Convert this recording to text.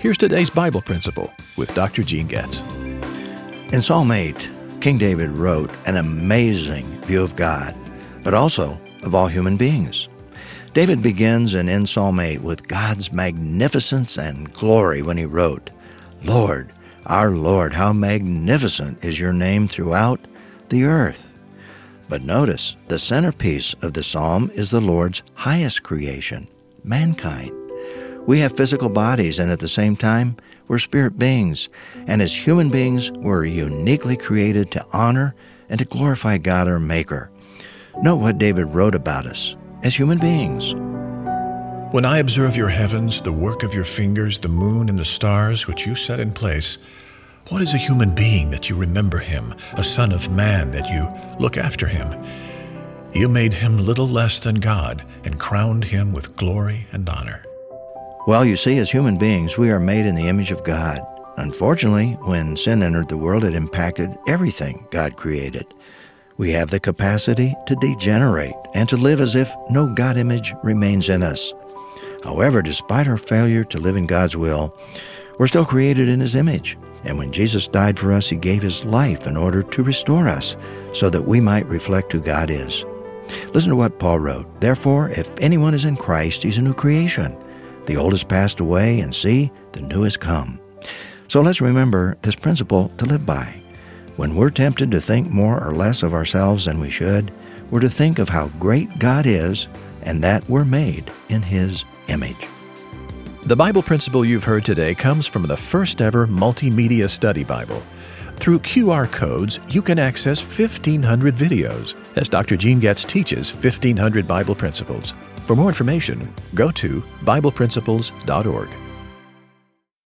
Here's today's Bible principle with Dr. Gene Getz. In Psalm 8, King David wrote an amazing view of God, but also of all human beings. David begins and ends Psalm 8 with God's magnificence and glory when he wrote, "Lord, our Lord, how magnificent is your name throughout the earth." But notice, the centerpiece of the psalm is the Lord's highest creation, mankind. We have physical bodies, and at the same time, we're spirit beings. And as human beings, we're uniquely created to honor and to glorify God our Maker. Note what David wrote about us as human beings. When I observe your heavens, the work of your fingers, the moon and the stars which you set in place, what is a human being that you remember him, a son of man that you look after him? You made him little less than God and crowned him with glory and honor. Well, you see, as human beings, we are made in the image of God. Unfortunately, when sin entered the world, it impacted everything God created. We have the capacity to degenerate and to live as if no God image remains in us. However, despite our failure to live in God's will, we're still created in His image. And when Jesus died for us, He gave His life in order to restore us so that we might reflect who God is. Listen to what Paul wrote. "Therefore, if anyone is in Christ, he's a new creation. The old has passed away, and see, the new has come." So let's remember this principle to live by. When we're tempted to think more or less of ourselves than we should, we're to think of how great God is and that we're made in His image. The Bible principle you've heard today comes from the first ever multimedia study Bible. Through QR codes, you can access 1,500 videos as Dr. Gene Getz teaches 1,500 Bible principles. For more information, go to BiblePrinciples.org.